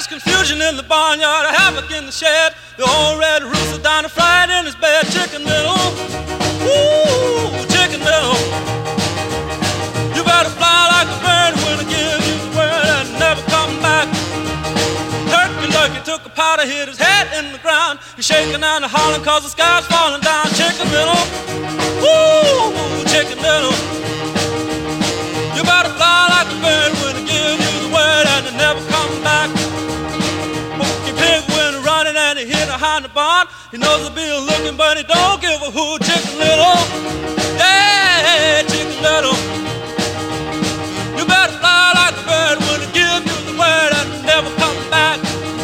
There's confusion in the barnyard, havoc in the shed. The old red rooster down and fried in his bed. Chicken Little, ooh, Chicken Little, you better fly like a bird when I give you the word and never come back. Turkey Lurkey took a powder, hit his head in the ground. He's shaking down and hollering cause the sky's falling down. Chicken Little, ooh, Chicken Little, you better fly like a bird when I give you the word and never come back. Porky Pig went running and he hid behind the barn. He knows the bill looking but he don't give a hoot. Chicken Little, yeah, Chicken Little, you better fly like a bird when I give you the word and never come back.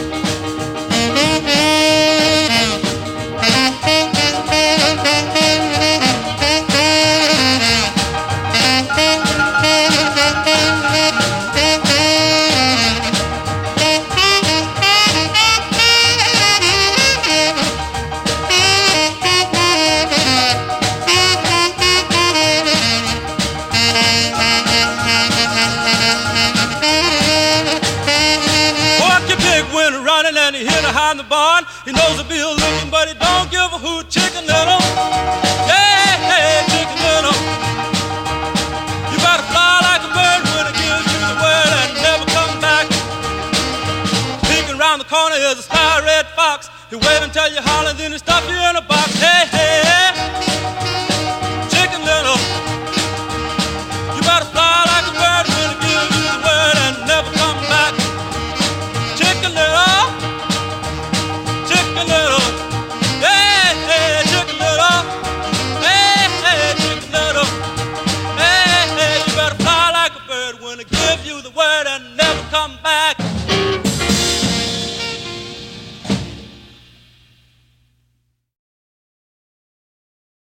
And he hid behind the barn. He knows the bill looking, but he don't give a hoot. Chicken Little, yeah, hey, Chicken Little, you better fly like a bird when I give you the word and never come back. Peeking round the corner is a sky red fox. He wave until you holler, then he stuff you in a box. Hey, hey,